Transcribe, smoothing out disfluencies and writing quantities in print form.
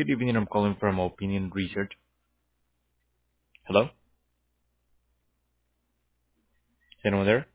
Good evening. I'm calling from Opinion Research. Hello? Is anyone there?